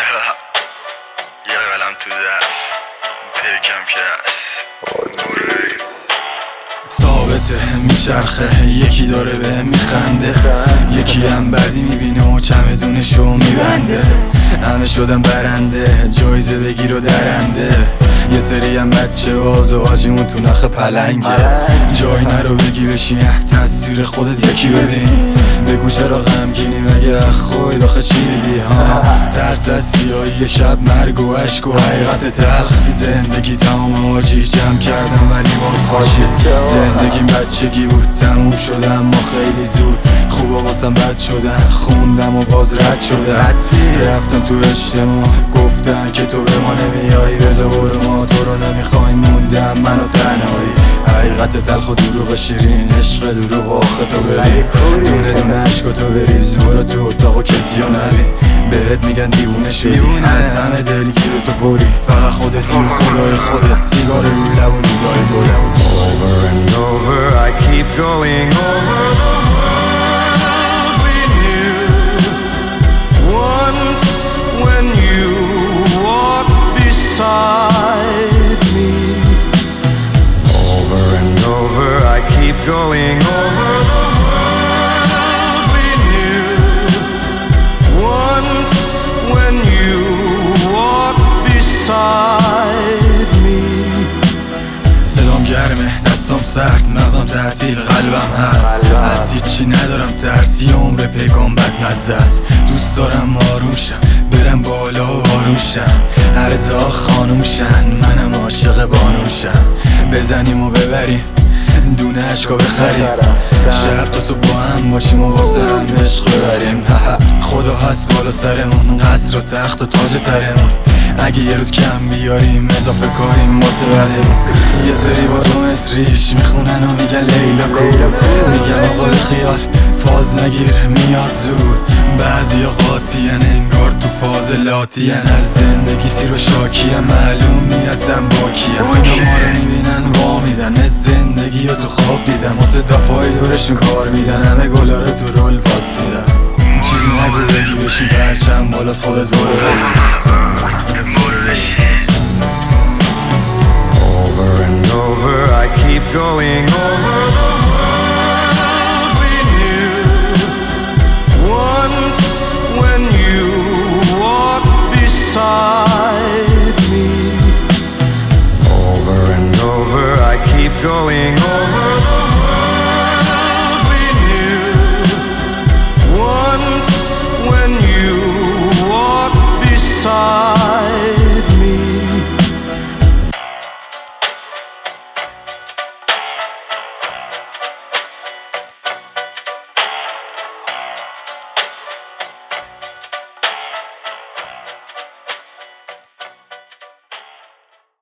یه قلم تو دست پیکم که هست ثابته میچرخه، یکی داره به میخنده، یکی هم بعدی میبینه و چمدونشو میبنده. همه شدن برنده، جایزه بگیر و درنده. یه سری هم بچه باز و آجیمون تو نخ پلنگه. جای نرو بگی بشین، تصویر خودت یکی ببین. بگو چرا غمگینی، مگه خود آخه چی دیدی؟ ترس از سیاهی شب، مرگ و عشق و حقیقت تلخ. زندگی تمام آجی جمع کردم ولی باز پاشید. زندگیم بچگی بود تموم شد اما خیلی زود. خوبا واسم بد شدن، خوندم و باز رد شدن. رفتم تو اجتماع گفتن که تو به ما نمیایی، رضا برو ما تو رو نمیخوایم، موندم من و تنهایی. حقیقت تلخ و دروغ شیرین، عشق دروغ آخه تو ببین. دونه دونه عشق تو بریز، برو تو اتاق و کسی رو نبین. بهت میگن دیوونه شدی، از همه دلگیر تو بری. فقط خودتی و خدای خودت، سیگار روی لب و نگاه گلم. Over and over I keep going over the world we knew once when you walked beside me. Over and over I keep going over the world we knew once when you walked beside me. صدام گرمه، دستام سرد، مغزم تعطیل، قلبم هست. از هیچی ندارم ترس، یه عمر پیکان بدمزه است. دوست دارم آروم شم، برم بالا و آروم شم. هر زا خانوم شن، منم عاشق بانوم شم. بزنیم و ببریم، دونه عشقا بخریم. شب تا صبح با هم باشیم و واسه هم عشق ببریم. خدا هست بالا سرمون، قصر و تخت و تاج سرمون. اگه یه روز کم بیاریم اضافه کاریم واسه بعدمون. یه سری با 2 متریش میخونن و میگن لیلا کو. میگم آقا خیال فاز نگیر میاد زود. بعضی قاطیان انگار تو فاز لاتیان. از زندگی سیر و شاکیم، معلوم نیستم باکیم. اینا ما رو میبینن وا میدن، از زندگی رو تو خواب دیدم. واسه دفاعی دورشون کار میدن، همه گلا رو تو رول پاس میدن. چیزی نگو بگی بشی برچم بالا، خودت برو بگی. Over and over I keep going over